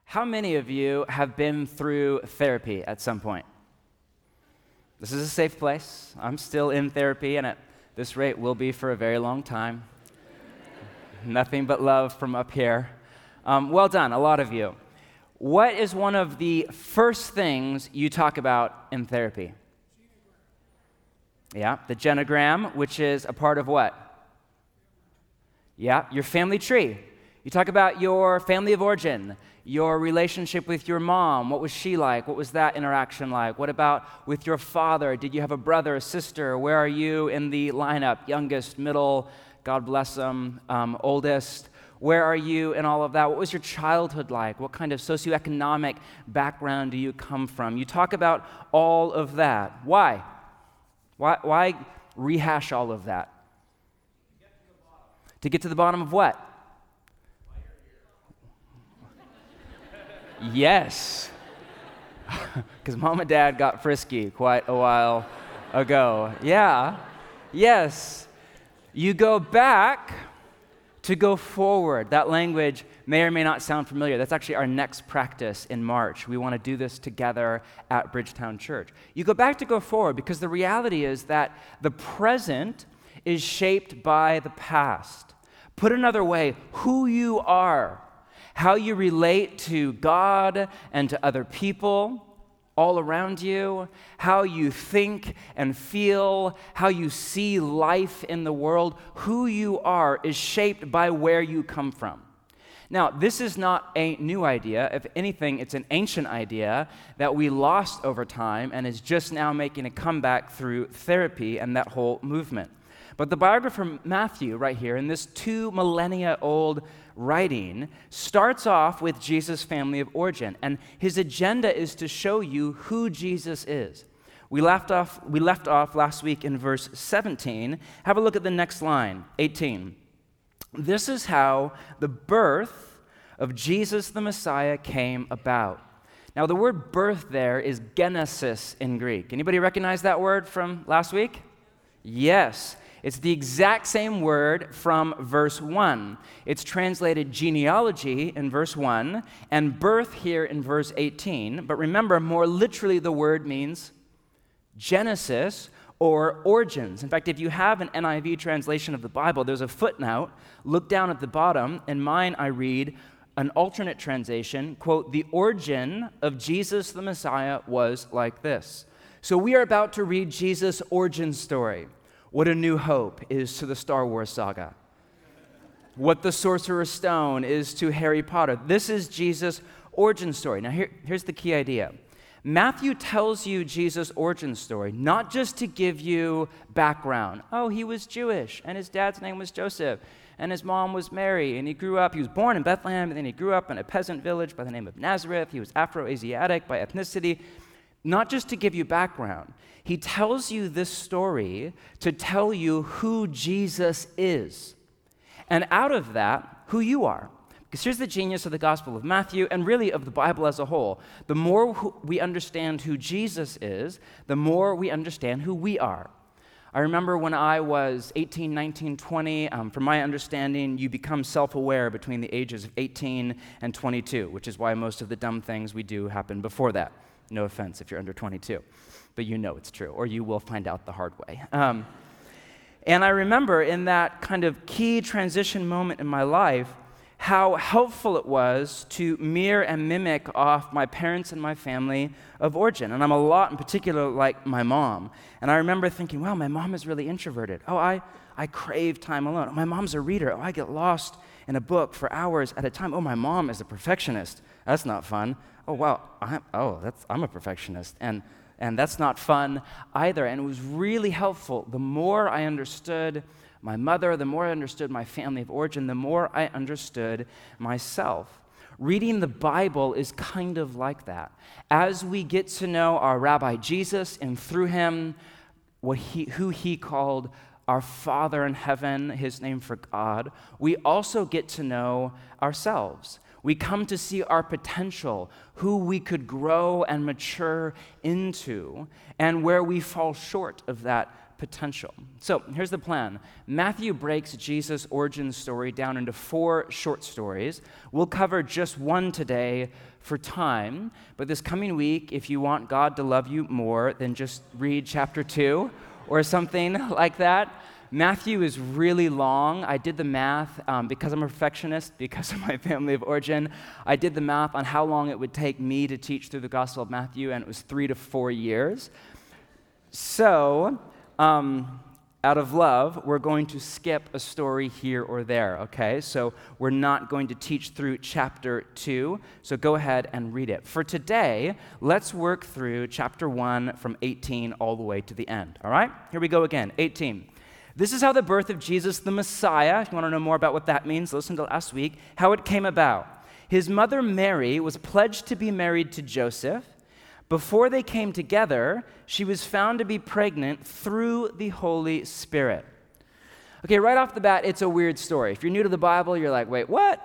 How many of you have been through therapy at some point? This is a safe place. I'm still in therapy, and at this rate will be for a very long time. Nothing but love from up here. Well done, a lot of you. What is one of the first things you talk about in therapy? Yeah, the genogram, which is a part of what? Yeah, your family tree. You talk about your family of origin, your relationship with your mom. What was she like? What was that interaction like? What about with your father? Did you have a brother, a sister? Where are you in the lineup? Youngest, middle, God bless them, oldest? Where are you in all of that? What was your childhood like? What kind of socioeconomic background do you come from? You talk about all of that. Why? Why rehash all of that? To get to the bottom of what? Yes, because mom and dad got frisky quite a while ago. Yeah, yes. You go back to go forward. That language may or may not sound familiar. That's actually our next practice in March. We want to do this together at Bridgetown Church. You go back to go forward because the reality is that the present is shaped by the past. Put another way, who you are, how you relate to God and to other people all around you, how you think and feel, how you see life in the world, who you are is shaped by where you come from. Now, this is not a new idea. If anything, it's an ancient idea that we lost over time and is just now making a comeback through therapy and that whole movement. But the biographer Matthew, right here, in this 2 millennia old writing, starts off with Jesus' family of origin, and his agenda is to show you who Jesus is. We left off last week in verse 17. Have a look at the next line, 18. This is how the birth of Jesus the Messiah came about. Now, the word birth there is genesis in Greek. Anybody recognize that word from last week? Yes. It's the exact same word from verse 1. It's translated genealogy in verse 1 and birth here in verse 18. But remember, more literally, the word means Genesis or origins. In fact, if you have an NIV translation of the Bible, there's a footnote. Look down at the bottom. In mine, I read an alternate translation, quote, "The origin of Jesus the Messiah was like this." So we are about to read Jesus' origin story. What A New Hope is to the Star Wars saga. What the Sorcerer's Stone is to Harry Potter. This is Jesus' origin story. Now here's the key idea. Matthew tells you Jesus' origin story, not just to give you background. Oh, he was Jewish, and his dad's name was Joseph, and his mom was Mary, and he was born in Bethlehem, and then he grew up in a peasant village by the name of Nazareth. He was Afro-Asiatic by ethnicity. Not just to give you background. He tells you this story to tell you who Jesus is. And out of that, who you are. Because here's the genius of the Gospel of Matthew and really of the Bible as a whole. The more we understand who Jesus is, the more we understand who we are. I remember when I was 18, 19, 20, from my understanding, you become self-aware between the ages of 18 and 22, which is why most of the dumb things we do happen before that. No offense if you're under 22, but you know it's true, or you will find out the hard way. And I remember in that kind of key transition moment in my life, how helpful it was to mirror and mimic off my parents and my family of origin. And I'm a lot in particular like my mom. And I remember thinking, wow, my mom is really introverted. Oh, I crave time alone. Oh, my mom's a reader. Oh, I get lost in a book for hours at a time. Oh, my mom is a perfectionist. That's not fun. Oh, wow, I'm a perfectionist, and that's not fun either. And it was really helpful. The more I understood my mother, the more I understood my family of origin, the more I understood myself. Reading the Bible is kind of like that. As we get to know our Rabbi Jesus, and through him, who he called our Father in heaven, his name for God, we also get to know ourselves. We come to see our potential, who we could grow and mature into, and where we fall short of that potential. So here's the plan. Matthew breaks Jesus' origin story down into 4 short stories. We'll cover just one today for time, but this coming week, if you want God to love you more, then just read chapter 2 or something like that. Matthew is really long. I did the math because I'm a perfectionist, because of my family of origin. I did the math on how long it would take me to teach through the Gospel of Matthew, and it was 3 to 4 years. So, out of love, we're going to skip a story here or there, okay? So we're not going to teach through chapter 2, so go ahead and read it. For today, let's work through chapter 1 from 18 all the way to the end, all right? Here we go again, 18. This is how the birth of Jesus the Messiah, if you want to know more about what that means, listen to last week, how it came about. His mother Mary was pledged to be married to Joseph. Before they came together, she was found to be pregnant through the Holy Spirit. Okay, right off the bat, it's a weird story. If you're new to the Bible, you're like, wait, what?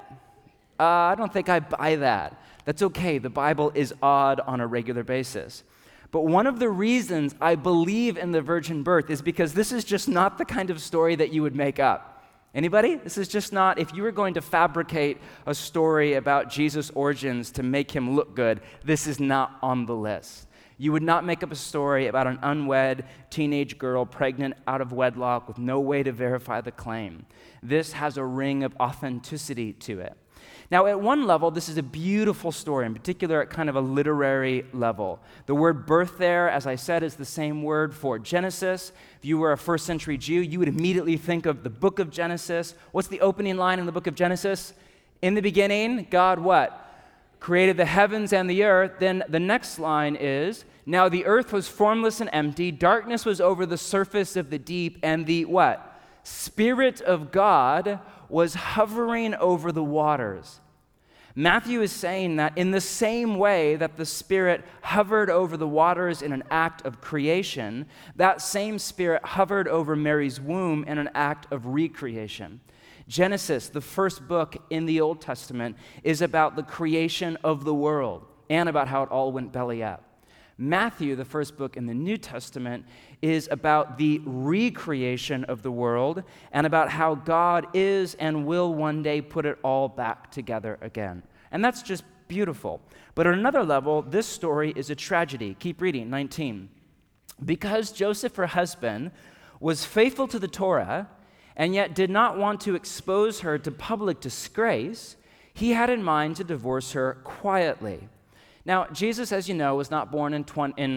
I don't think I buy that. That's okay. The Bible is odd on a regular basis. But one of the reasons I believe in the virgin birth is because this is just not the kind of story that you would make up. Anybody? This is just not, if you were going to fabricate a story about Jesus' origins to make him look good, this is not on the list. You would not make up a story about an unwed teenage girl pregnant out of wedlock with no way to verify the claim. This has a ring of authenticity to it. Now, at one level, this is a beautiful story, in particular at kind of a literary level. The word birth there, as I said, is the same word for Genesis. If you were a first century Jew, you would immediately think of the book of Genesis. What's the opening line in the book of Genesis? In the beginning, God what? Created the heavens and the earth. Then the next line is, now the earth was formless and empty, darkness was over the surface of the deep, and the what? Spirit of God was hovering over the waters. Matthew is saying that in the same way that the Spirit hovered over the waters in an act of creation, that same Spirit hovered over Mary's womb in an act of recreation. Genesis, the first book in the Old Testament, is about the creation of the world and about how it all went belly up. Matthew, the first book in the New Testament, is about the recreation of the world and about how God is and will one day put it all back together again. And that's just beautiful. But at another level, this story is a tragedy. Keep reading, 19. Because Joseph, her husband, was faithful to the Torah and yet did not want to expose her to public disgrace, he had in mind to divorce her quietly. Now, Jesus, as you know, was not born in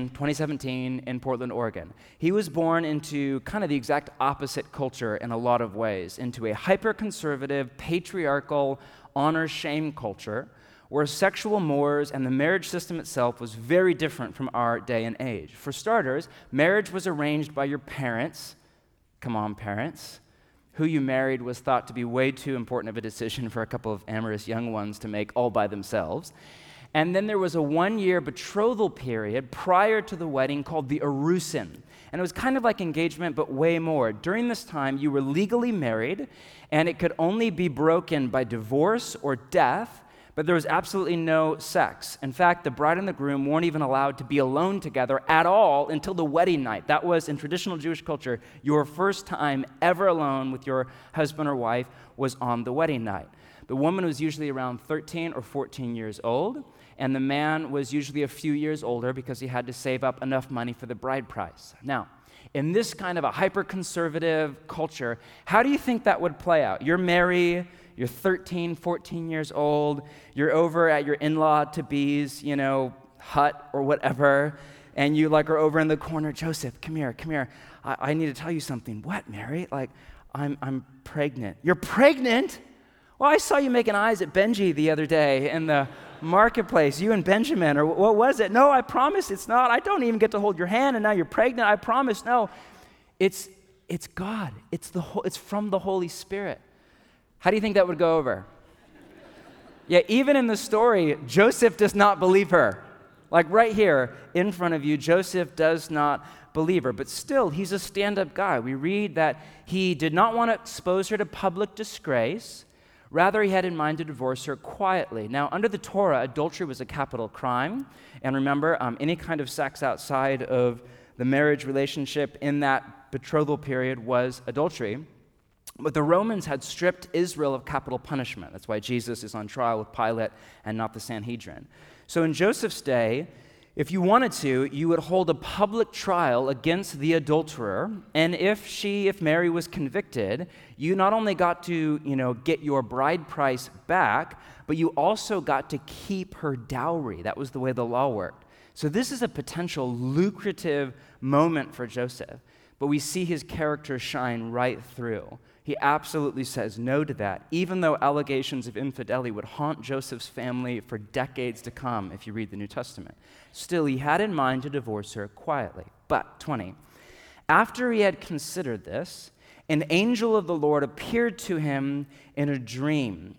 2017 in Portland, Oregon. He was born into kind of the exact opposite culture in a lot of ways, into a hyper-conservative, patriarchal, honor-shame culture where sexual mores and the marriage system itself was very different from our day and age. For starters, marriage was arranged by your parents. Come on, parents. Who you married was thought to be way too important of a decision for a couple of amorous young ones to make all by themselves. And then there was a 1-year betrothal period prior to the wedding called the Arusin. And it was kind of like engagement, but way more. During this time, you were legally married, and it could only be broken by divorce or death, but there was absolutely no sex. In fact, the bride and the groom weren't even allowed to be alone together at all until the wedding night. That was, in traditional Jewish culture, your first time ever alone with your husband or wife was on the wedding night. The woman was usually around 13 or 14 years old, and the man was usually a few years older because he had to save up enough money for the bride price. Now, in this kind of a hyper-conservative culture, how do you think that would play out? You're married, you're 13, 14 years old, you're over at your in-law to-be's, hut or whatever, and you are over in the corner, Joseph, come here. I need to tell you something. What, Mary? I'm pregnant. You're pregnant? Well, I saw you making eyes at Benji the other day in the marketplace, you and Benjamin, or what was it? No, I promise it's not. I don't even get to hold your hand, and now you're pregnant. I promise. No, it's God. It's from the Holy Spirit. How do you think that would go over? Yeah, even in the story, Joseph does not believe her. Like right here in front of you, Joseph does not believe her, but still, he's a stand-up guy. We read that he did not want to expose her to public disgrace. Rather, he had in mind to divorce her quietly. Now, under the Torah, adultery was a capital crime. And remember, any kind of sex outside of the marriage relationship in that betrothal period was adultery. But the Romans had stripped Israel of capital punishment. That's why Jesus is on trial with Pilate and not the Sanhedrin. So in Joseph's day, if you wanted to, you would hold a public trial against the adulterer, and if Mary was convicted, you not only got to, get your bride price back, but you also got to keep her dowry. That was the way the law worked. So this is a potential lucrative moment for Joseph, but we see his character shine right through. He absolutely says no to that, even though allegations of infidelity would haunt Joseph's family for decades to come, if you read the New Testament. Still, he had in mind to divorce her quietly. But, 20, after he had considered this, an angel of the Lord appeared to him in a dream.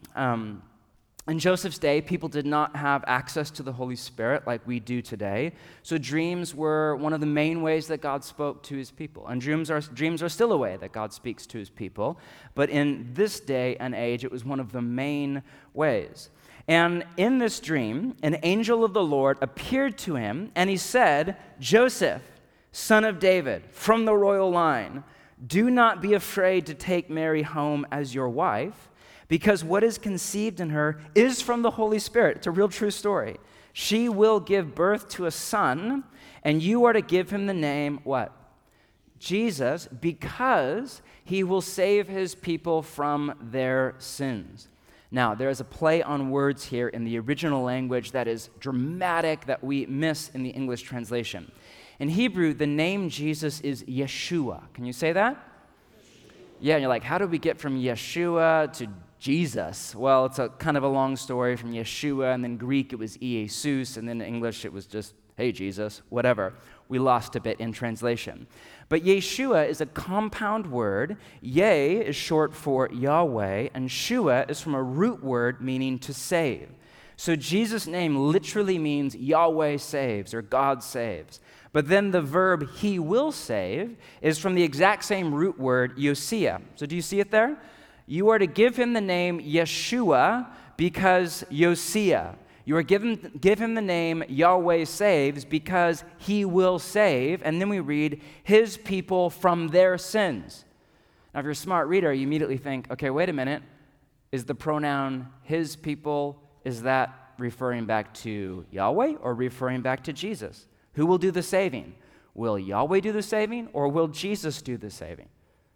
In Joseph's day, people did not have access to the Holy Spirit like we do today. So dreams were one of the main ways that God spoke to his people. And dreams are still a way that God speaks to his people. But in this day and age, it was one of the main ways. And in this dream, an angel of the Lord appeared to him, and he said, "Joseph, son of David, from the royal line, do not be afraid to take Mary home as your wife, because what is conceived in her is from the Holy Spirit." It's a real true story. "She will give birth to a son, and you are to give him the name," what? "Jesus, because he will save his people from their sins." Now, there is a play on words here in the original language that is dramatic that we miss in the English translation. In Hebrew, the name Jesus is Yeshua. Can you say that? Yeah, and you're like, how did we get from Yeshua to Jesus? Well, it's a kind of a long story from Yeshua, and then Greek it was Iesus, and then in English it was just, hey, Jesus, whatever. We lost a bit in translation. But Yeshua is a compound word. Yeh is short for Yahweh, and Shua is from a root word meaning to save. So Jesus' name literally means Yahweh saves or God saves. But then the verb he will save is from the exact same root word, Yosia. So do you see it there? You are to give him the name Yeshua because Yosia. You are give him the name Yahweh saves because he will save. And then we read, his people from their sins. Now, if you're a smart reader, you immediately think, okay, wait a minute. Is the pronoun his people, is that referring back to Yahweh or referring back to Jesus? Who will do the saving? Will Yahweh do the saving or will Jesus do the saving?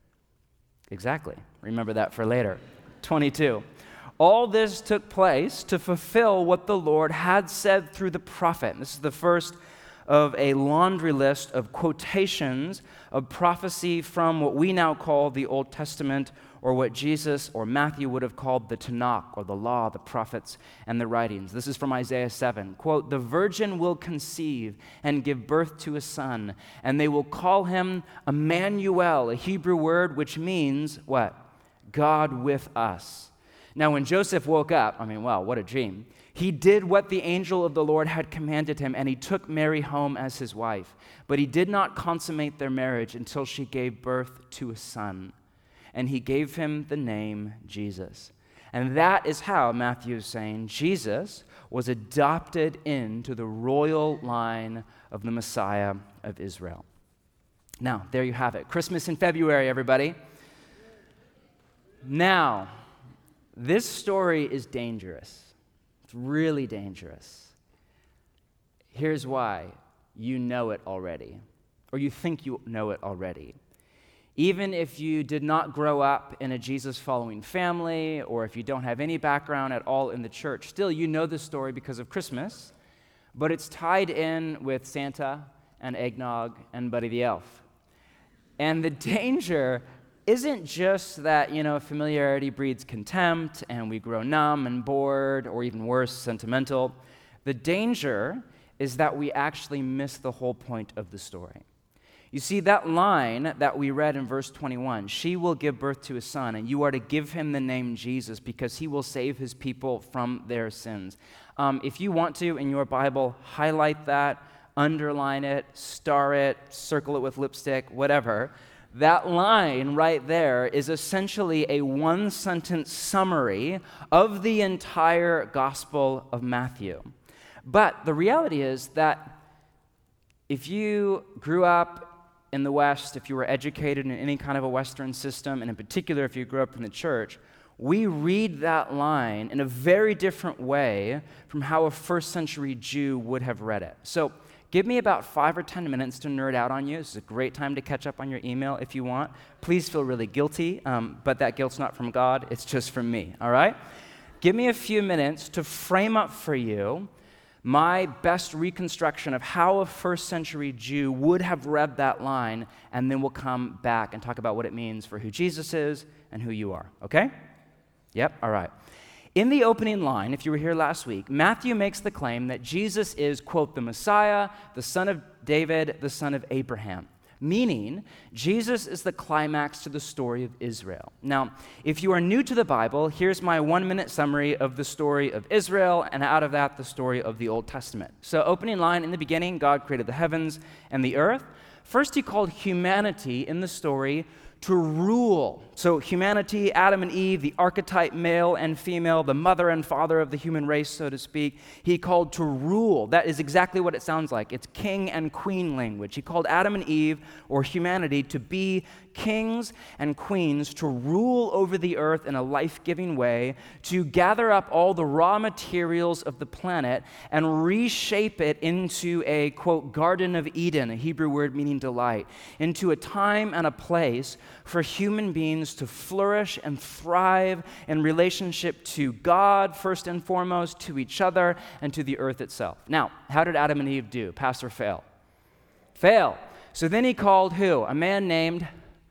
Exactly. Remember that for later. 22. All this took place to fulfill what the Lord had said through the prophet. This is the first of a laundry list of quotations of prophecy from what we now call the Old Testament, or what Jesus or Matthew would have called the Tanakh, or the law, the prophets, and the writings. This is from Isaiah 7. Quote, "The virgin will conceive and give birth to a son, and they will call him Emmanuel," a Hebrew word which means what? God with us. Now, when Joseph woke up, wow, what a dream. He did what the angel of the Lord had commanded him, and he took Mary home as his wife. But he did not consummate their marriage until she gave birth to a son. And he gave him the name Jesus. And that is how, Matthew is saying, Jesus was adopted into the royal line of the Messiah of Israel. Now, there you have it. Christmas in February, everybody. Now, this story is dangerous. It's really dangerous. Here's why. You know it already, or you think you know it already. Even if you did not grow up in a Jesus-following family, or if you don't have any background at all in the church, still you know the story because of Christmas, but it's tied in with Santa and eggnog and Buddy the Elf. And the danger isn't just that, familiarity breeds contempt and we grow numb and bored, or even worse, sentimental. The danger is that we actually miss the whole point of the story. You see, that line that we read in verse 21, she will give birth to a son, and you are to give him the name Jesus because he will save his people from their sins. If you want to, in your Bible, highlight that, underline it, star it, circle it with lipstick, whatever. That line right there is essentially a one-sentence summary of the entire Gospel of Matthew. But the reality is that if you grew up in the West, if you were educated in any kind of a Western system, and in particular if you grew up in the church, we read that line in a very different way from how a first century Jew would have read it. So give me about 5 or 10 minutes to nerd out on you. This is a great time to catch up on your email if you want. Please feel really guilty, but that guilt's not from God, it's just from me, all right? Give me a few minutes to frame up for you my best reconstruction of how a first century Jew would have read that line, and then we'll come back and talk about what it means for who Jesus is and who you are, okay? Yep, all right. In the opening line, if you were here last week, Matthew makes the claim that Jesus is, quote, the Messiah, the son of David, the son of Abraham, meaning Jesus is the climax to the story of Israel. Now, if you are new to the Bible, here's my 1-minute summary of the story of Israel, and out of that, the story of the Old Testament. So opening line, in the beginning, God created the heavens and the earth. First, he called humanity in the story to rule. So humanity, Adam and Eve, the archetype male and female, the mother and father of the human race, so to speak, he called to rule. That is exactly what it sounds like. It's king and queen language. He called Adam and Eve, or humanity, to be kings and queens, to rule over the earth in a life-giving way, to gather up all the raw materials of the planet and reshape it into a, quote, Garden of Eden, a Hebrew word meaning delight, into a time and a place for human beings to flourish and thrive in relationship to God, first and foremost, to each other, and to the earth itself. Now, how did Adam and Eve do? Pass or fail? Fail. So then he called who? A man named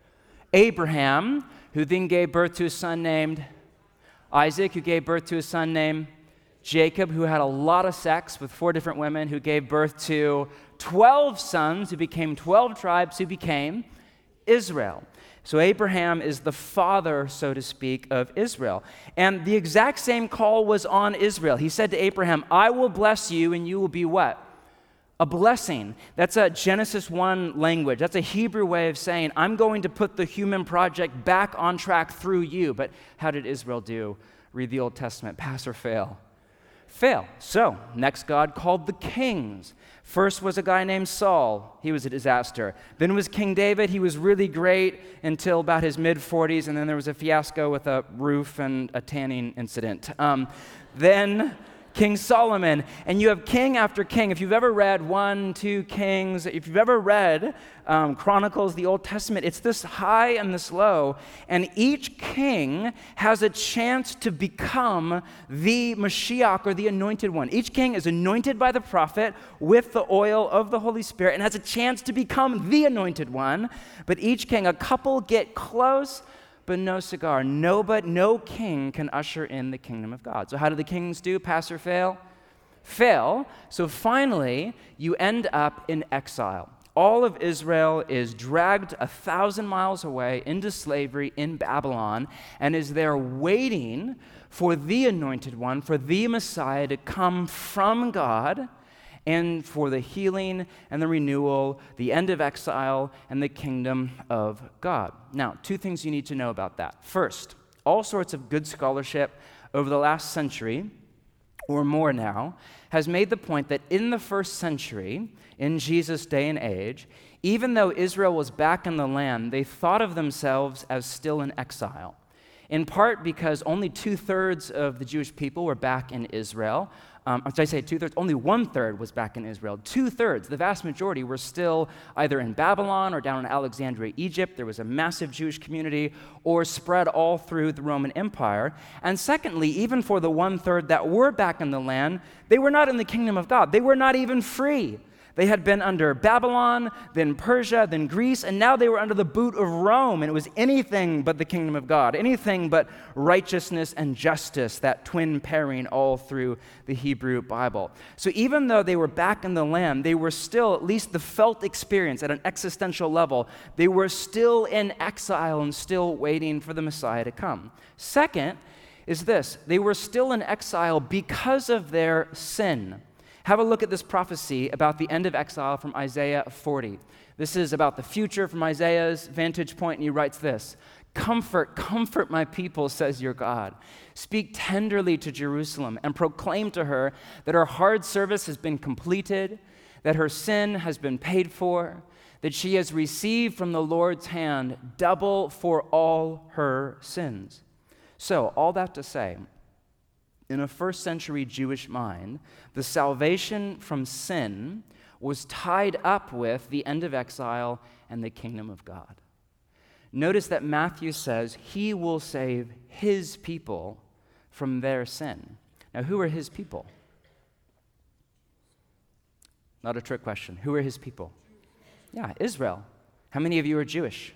Abraham, who then gave birth to a son named Isaac, who gave birth to a son named Jacob, who had a lot of sex with 4 different women, who gave birth to 12 sons, who became 12 tribes, who became Israel. So Abraham is the father, so to speak, of Israel. And the exact same call was on Israel. He said to Abraham, I will bless you, and you will be what? A blessing. That's a Genesis 1 language. That's a Hebrew way of saying, I'm going to put the human project back on track through you. But how did Israel do? Read the Old Testament. Pass or fail? Fail. So, next God called the kings. First was a guy named Saul. He was a disaster. Then was King David. He was really great until about his mid-40s, and then there was a fiasco with a roof and a tanning incident. Then King Solomon, and you have king after king. If you've ever read 1, 2 Kings, if you've ever read Chronicles, the Old Testament, it's this high and this low, and each king has a chance to become the Mashiach, or the anointed one. Each king is anointed by the prophet with the oil of the Holy Spirit and has a chance to become the anointed one, but each king, a couple get close, but no cigar. No king can usher in the kingdom of God. So how do the kings do? Pass or fail? Fail. So finally, you end up in exile. All of Israel is dragged 1,000 miles away into slavery in Babylon and is there waiting for the anointed one, for the Messiah to come from God, and for the healing and the renewal, the end of exile, and the kingdom of God. Now, 2 things you need to know about that. First, all sorts of good scholarship over the last century, or more now, has made the point that in the first century, in Jesus' day and age, even though Israel was back in the land, they thought of themselves as still in exile. In part because only 2/3 of the Jewish people were back in Israel. Should I say 2/3? Only 1/3 was back in Israel. 2/3, the vast majority, were still either in Babylon or down in Alexandria, Egypt. There was a massive Jewish community, or spread all through the Roman Empire. And secondly, even for the 1/3 that were back in the land, they were not in the kingdom of God. They were not even free. They had been under Babylon, then Persia, then Greece, and now they were under the boot of Rome, and it was anything but the kingdom of God, anything but righteousness and justice, that twin pairing all through the Hebrew Bible. So even though they were back in the land, they were still, at least the felt experience at an existential level, they were still in exile and still waiting for the Messiah to come. Second is this: they were still in exile because of their sin. Have a look at this prophecy about the end of exile from Isaiah 40. This is about the future from Isaiah's vantage point, and he writes this: Comfort, comfort my people, says your God. Speak tenderly to Jerusalem and proclaim to her that her hard service has been completed, that her sin has been paid for, that she has received from the Lord's hand double for all her sins. So, all that to say, in a first century Jewish mind, the salvation from sin was tied up with the end of exile and the kingdom of God. Notice that Matthew says he will save his people from their sin. Now, who are his people? Not a trick question. Who are his people? Yeah, Israel. How many of you are Jewish?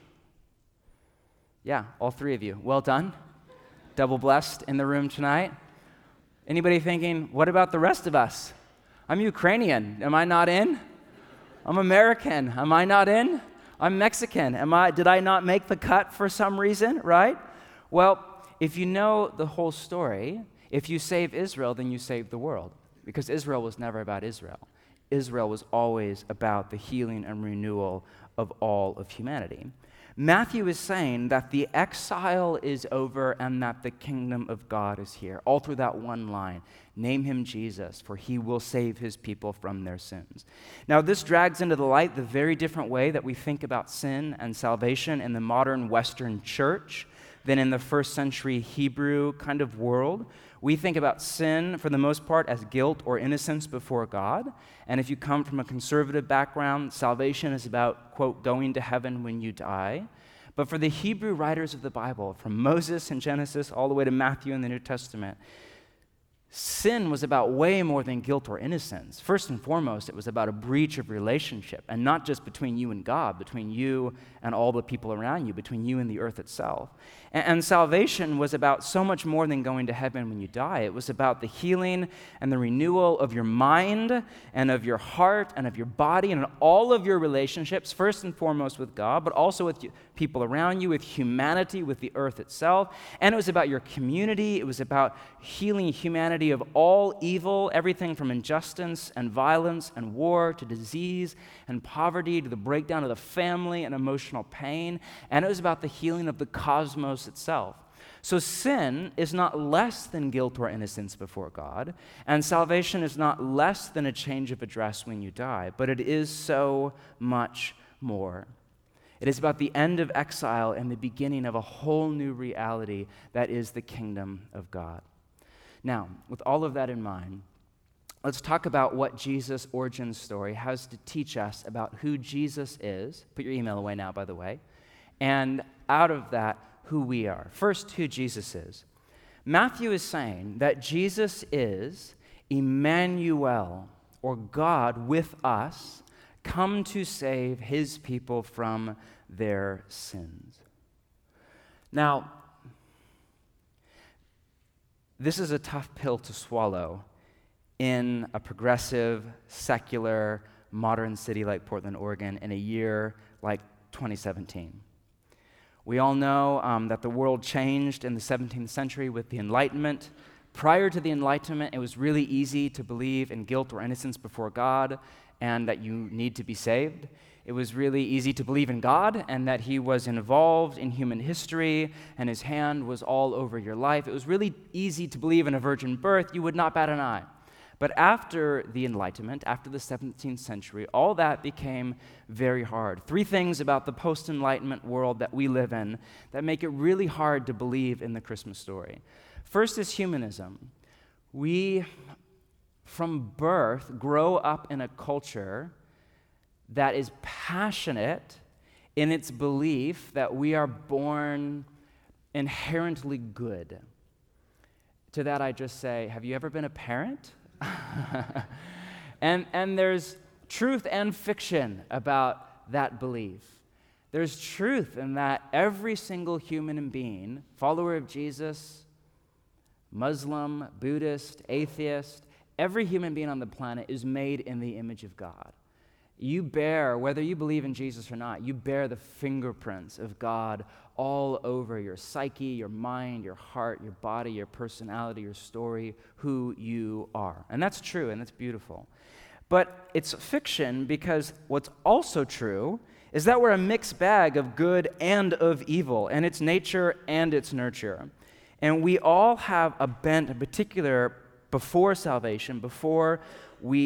Yeah, all three of you. Well done. Double blessed in the room tonight. Anybody thinking, what about the rest of us? I'm Ukrainian. Am I not in? I'm American. Am I not in? I'm Mexican. Did I not make the cut for some reason, right? Well, if you know the whole story, if you save Israel, then you save the world. Because Israel was never about Israel. Israel was always about the healing and renewal of all of humanity. Matthew is saying that the exile is over and that the kingdom of God is here. All through that one line, name him Jesus, for he will save his people from their sins. Now, this drags into the light the very different way that we think about sin and salvation in the modern Western church than in the first century Hebrew kind of world. We think about sin, for the most part, as guilt or innocence before God. And if you come from a conservative background, salvation is about, quote, going to heaven when you die. But for the Hebrew writers of the Bible, from Moses in Genesis all the way to Matthew in the New Testament, sin was about way more than guilt or innocence. First and foremost, it was about a breach of relationship, and not just between you and God, between you and all the people around you, between you and the earth itself. And salvation was about so much more than going to heaven when you die. It was about the healing and the renewal of your mind and of your heart and of your body and all of your relationships, first and foremost with God, but also with people around you, with humanity, with the earth itself. And it was about your community. It was about healing humanity of all evil, everything from injustice and violence and war to disease and poverty to the breakdown of the family and emotional pain. And it was about the healing of the cosmos itself. So sin is not less than guilt or innocence before God, and salvation is not less than a change of address when you die, but it is so much more. It is about the end of exile and the beginning of a whole new reality that is the kingdom of God. Now, with all of that in mind, let's talk about what Jesus' origin story has to teach us about who Jesus is. Put your email away now, by the way. And out of that, who we are. First, who Jesus is. Matthew is saying that Jesus is Emmanuel, or God with us, come to save his people from their sins. Now, this is a tough pill to swallow in a progressive, secular, modern city like Portland, Oregon, in a year like 2017. We all know that the world changed in the 17th century with the Enlightenment. Prior to the Enlightenment, it was really easy to believe in guilt or innocence before God and that you need to be saved. It was really easy to believe in God and that he was involved in human history and his hand was all over your life. It was really easy to believe in a virgin birth. You would not bat an eye. But after the Enlightenment, after the 17th century, all that became very hard. Three things about the post-Enlightenment world that we live in that make it really hard to believe in the Christmas story. First is humanism. We, from birth, grow up in a culture that is passionate in its belief that we are born inherently good. To that I just say, have you ever been a parent? and there's truth and fiction about that belief. There's truth in that every single human being, follower of Jesus, Muslim, Buddhist, atheist, every human being on the planet is made in the image of God. You bear, whether you believe in Jesus or not, you bear the fingerprints of God all over your psyche, your mind, your heart, your body, your personality, your story, who you are. And that's true, and that's beautiful. But it's fiction because what's also true is that we're a mixed bag of good and of evil, and its nature and its nurture. And we all have a bent, in particular, before salvation, before we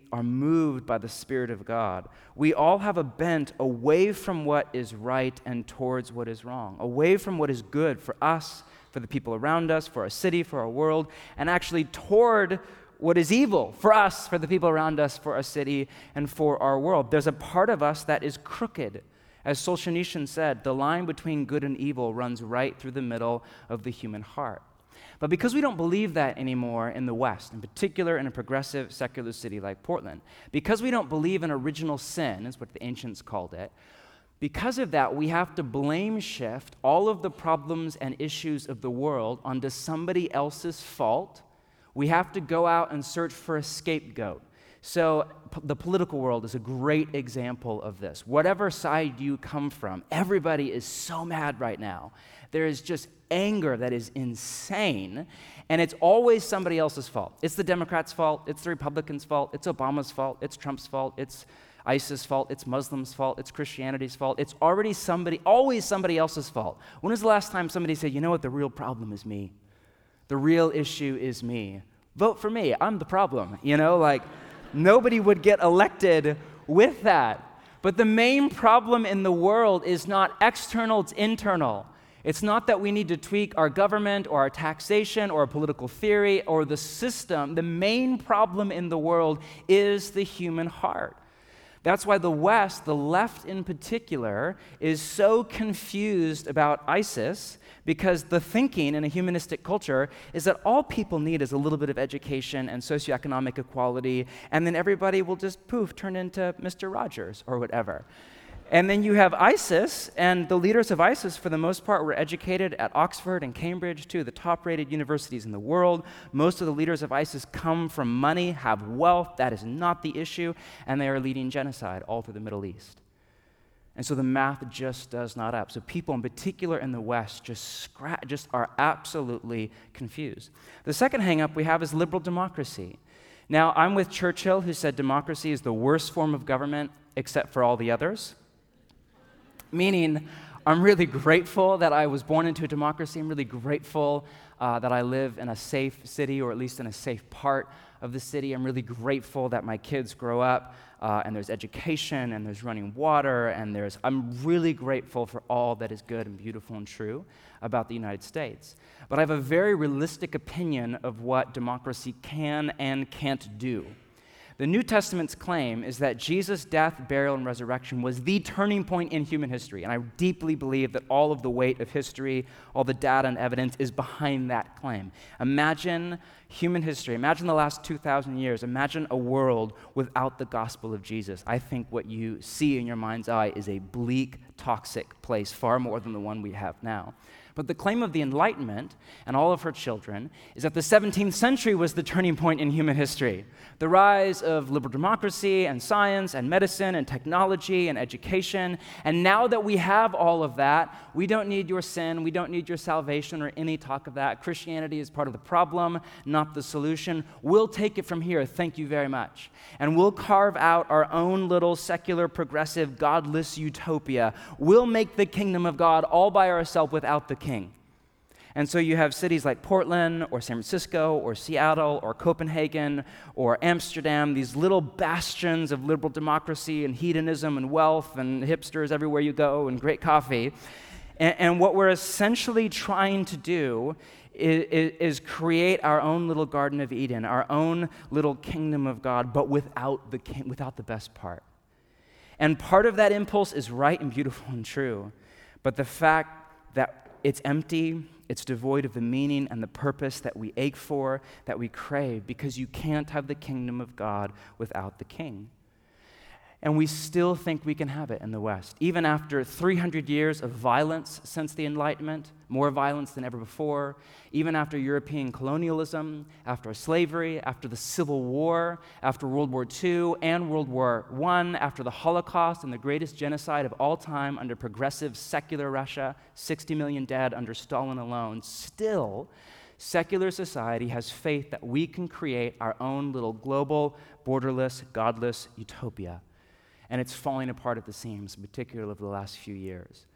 are moved by the Spirit of God. We all have a bent away from what is right and towards what is wrong, away from what is good for us, for the people around us, for our city, for our world, and actually toward what is evil for us, for the people around us, for our city, and for our world. There's a part of us that is crooked. As Solzhenitsyn said, the line between good and evil runs right through the middle of the human heart. But because we don't believe that anymore in the West, in particular in a progressive secular city like Portland, because we don't believe in original sin, is what the ancients called it, because of that, we have to blame shift all of the problems and issues of the world onto somebody else's fault. We have to go out and search for a scapegoat. So the political world is a great example of this. Whatever side you come from, everybody is so mad right now. There is just anger that is insane, and it's always somebody else's fault. It's the Democrats' fault, it's the Republicans' fault, it's Obama's fault, it's Trump's fault, it's ISIS' fault, it's Muslims' fault, it's Christianity's fault. It's always somebody else's fault. When was the last time somebody said, you know what, the real problem is me? The real issue is me. Vote for me, I'm the problem, Nobody would get elected with that. But the main problem in the world is not external, it's internal. It's not that we need to tweak our government or our taxation or our political theory or the system. The main problem in the world is the human heart. That's why the West, the left in particular, is so confused about ISIS, because the thinking in a humanistic culture is that all people need is a little bit of education and socioeconomic equality, and then everybody will just turn into Mr. Rogers or whatever. And then you have ISIS, and the leaders of ISIS, for the most part, were educated at Oxford and Cambridge, two of the top-rated universities in the world. Most of the leaders of ISIS come from money, have wealth. That is not the issue, and they are leading genocide all through the Middle East. And so the math just does not up. So people, in particular in the West, just are absolutely confused. The second hang-up we have is liberal democracy. Now, I'm with Churchill, who said democracy is the worst form of government except for all the others. Meaning, I'm really grateful that I was born into a democracy. I'm really grateful that I live in a safe city, or at least in a safe part of the city. I'm really grateful that my kids grow up and there's education and there's running water and I'm really grateful for all that is good and beautiful and true about the United States. But I have a very realistic opinion of what democracy can and can't do. The New Testament's claim is that Jesus' death, burial, and resurrection was the turning point in human history. And I deeply believe that all of the weight of history, all the data and evidence is behind that claim. Imagine human history. Imagine the last 2,000 years. Imagine a world without the gospel of Jesus. I think what you see in your mind's eye is a bleak, toxic place, far more than the one we have now. But the claim of the Enlightenment and all of her children is that the 17th century was the turning point in human history. The rise of liberal democracy and science and medicine and technology and education. And now that we have all of that, we don't need your sin, we don't need your salvation or any talk of that. Christianity is part of the problem, not the solution. We'll take it from here, thank you very much. And we'll carve out our own little secular, progressive, godless utopia. We'll make the kingdom of God all by ourselves without the king. And so you have cities like Portland or San Francisco or Seattle or Copenhagen or Amsterdam, these little bastions of liberal democracy and hedonism and wealth and hipsters everywhere you go and great coffee. And what we're essentially trying to do is create our own little Garden of Eden, our own little kingdom of God, but without the best part. And part of that impulse is right and beautiful and true, but the fact that it's empty, it's devoid of the meaning and the purpose that we ache for, that we crave, because you can't have the kingdom of God without the king. And we still think we can have it in the West. Even after 300 years of violence since the Enlightenment, more violence than ever before, even after European colonialism, after slavery, after the Civil War, after World War II and World War I, after the Holocaust and the greatest genocide of all time under progressive secular Russia, 60 million dead under Stalin alone, still, secular society has faith that we can create our own little global, borderless, godless utopia. And it's falling apart at the seams, particularly over the last few years.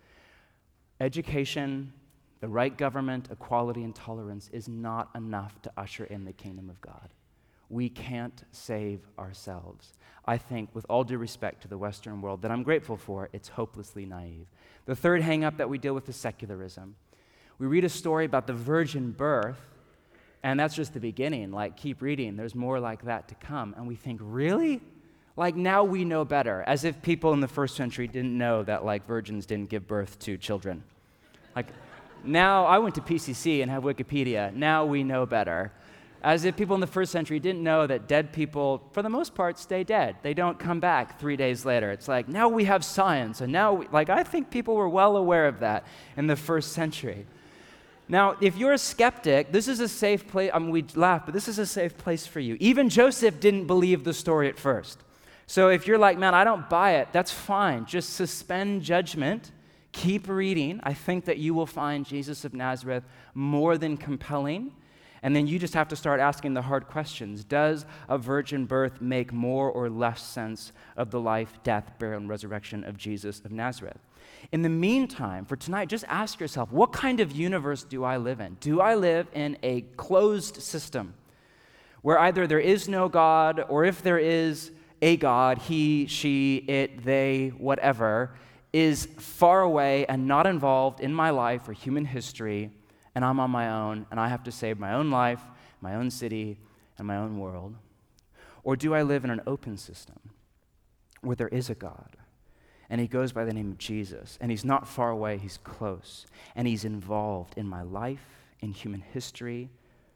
Education, the right government, equality, and tolerance is not enough to usher in the kingdom of God. We can't save ourselves. I think, with all due respect to the Western world that I'm grateful for, it's hopelessly naive. The third hang-up that we deal with is secularism. We read a story about the virgin birth, and that's just the beginning. Like, keep reading. There's more like that to come. And we think, really? Like, now we know better, as if people in the first century didn't know that, like, virgins didn't give birth to children. Like, now I went to PCC and have Wikipedia. Now we know better. As if people in the first century didn't know that dead people, for the most part, stay dead. They don't come back 3 days later. It's like, now we have science, and now, I think people were well aware of that in the first century. Now, if you're a skeptic, this is a safe place. I mean, we laugh, but this is a safe place for you. Even Joseph didn't believe the story at first. So if you're like, man, I don't buy it, that's fine. Just suspend judgment. Keep reading. I think that you will find Jesus of Nazareth more than compelling. And then you just have to start asking the hard questions. Does a virgin birth make more or less sense of the life, death, burial, and resurrection of Jesus of Nazareth? In the meantime, for tonight, just ask yourself, what kind of universe do I live in? Do I live in a closed system where either there is no God, or if there is a God, he, she, it, they, whatever, is far away and not involved in my life or human history, and I'm on my own, and I have to save my own life, my own city, and my own world? Or do I live in an open system where there is a God, and he goes by the name of Jesus, and he's not far away, he's close, and he's involved in my life, in human history,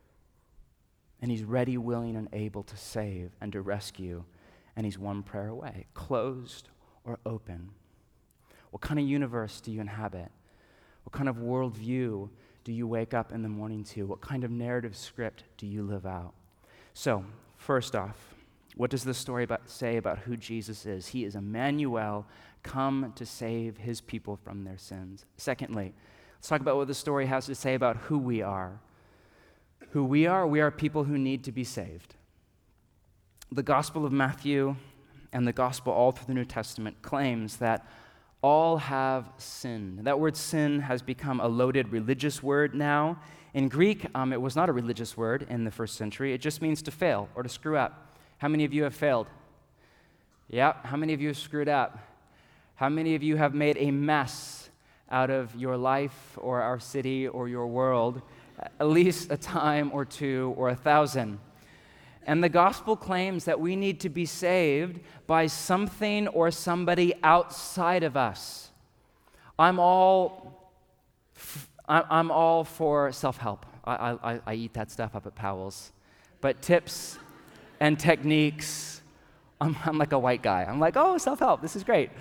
and he's ready, willing, and able to save and to rescue, and he's one prayer away, closed or open? What kind of universe do you inhabit? What kind of worldview do you wake up in the morning to? What kind of narrative script do you live out? So, first off, what does this story say about who Jesus is? He is Emmanuel, come to save his people from their sins. Secondly, let's talk about what the story has to say about who we are. Who we are people who need to be saved. The Gospel of Matthew and the Gospel all through the New Testament claims that all have sinned. That word sin has become a loaded religious word now. In Greek, it was not a religious word in the first century. It just means to fail or to screw up. How many of you have failed? Yeah. How many of you have screwed up? How many of you have made a mess out of your life or our city or your world at least a time or two or 1,000? And the gospel claims that we need to be saved by something or somebody outside of us. I'm all for self-help. I eat that stuff up at Powell's. But tips and techniques, I'm like a white guy. I'm like, oh, self-help, this is great.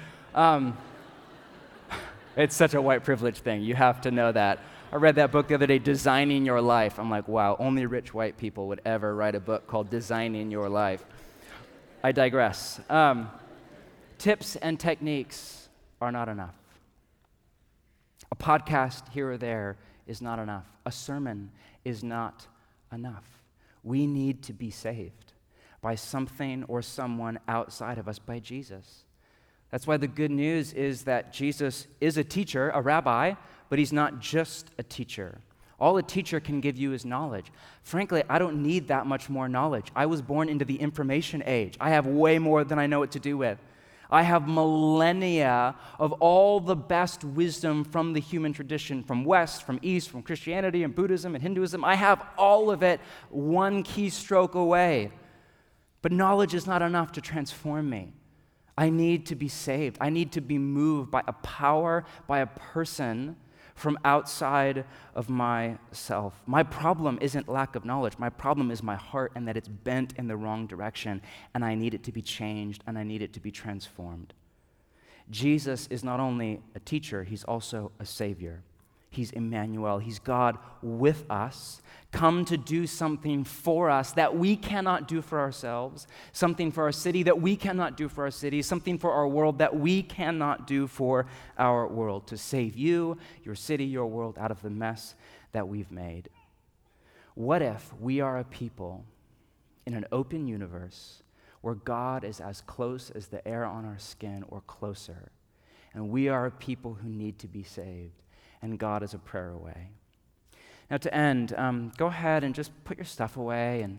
It's such a white privilege thing. You have to know that. I read that book the other day, Designing Your Life. I'm like, wow, only rich white people would ever write a book called Designing Your Life. I digress. Tips and techniques are not enough. A podcast here or there is not enough. A sermon is not enough. We need to be saved by something or someone outside of us, by Jesus. That's why the good news is that Jesus is a teacher, a rabbi, but he's not just a teacher. All a teacher can give you is knowledge. Frankly, I don't need that much more knowledge. I was born into the information age. I have way more than I know what to do with. I have millennia of all the best wisdom from the human tradition, from West, from East, from Christianity and Buddhism and Hinduism. I have all of it one keystroke away. But knowledge is not enough to transform me. I need to be saved. I need to be moved by a power, by a person from outside of myself. My problem isn't lack of knowledge. My problem is my heart and that it's bent in the wrong direction, and I need it to be changed, and I need it to be transformed. Jesus is not only a teacher, he's also a savior. He's Emmanuel. He's God with us, come to do something for us that we cannot do for ourselves, something for our city that we cannot do for our city, something for our world that we cannot do for our world, to save you, your city, your world out of the mess that we've made. What if we are a people in an open universe where God is as close as the air on our skin or closer, and we are a people who need to be saved? And God is a prayer away. Now to end, go ahead and just put your stuff away, and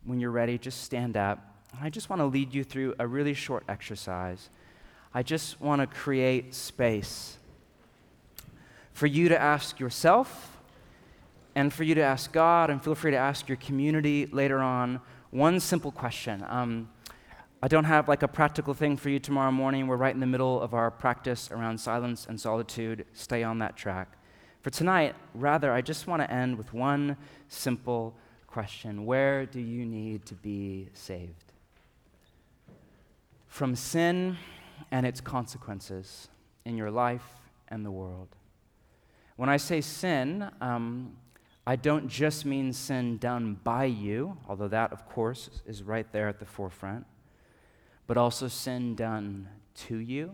when you're ready, just stand up. I just want to lead you through a really short exercise. I just want to create space for you to ask yourself and for you to ask God, and feel free to ask your community later on one simple question. I don't have like a practical thing for you tomorrow morning. We're right in the middle of our practice around silence and solitude. Stay on that track. For tonight, rather, I just want to end with one simple question. Where do you need to be saved? From sin and its consequences in your life and the world. When I say sin, I don't just mean sin done by you, although that, of course, is right there at the forefront, but also sin done to you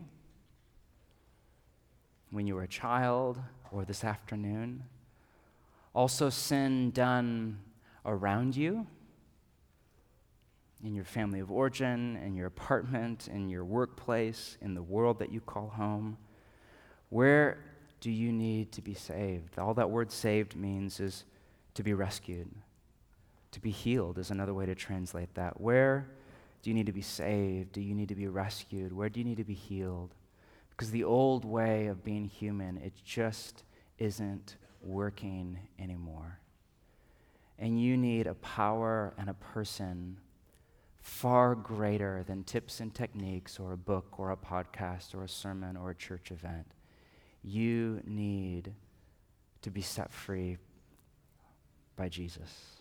when you were a child or this afternoon. Also sin done around you, in your family of origin, in your apartment, in your workplace, in the world that you call home. Where do you need to be saved? All that word saved means is to be rescued. To be healed is another way to translate that. Where do you need to be saved? Do you need to be rescued? Where do you need to be healed? Because the old way of being human, it just isn't working anymore. And you need a power and a person far greater than tips and techniques or a book or a podcast or a sermon or a church event. You need to be set free by Jesus.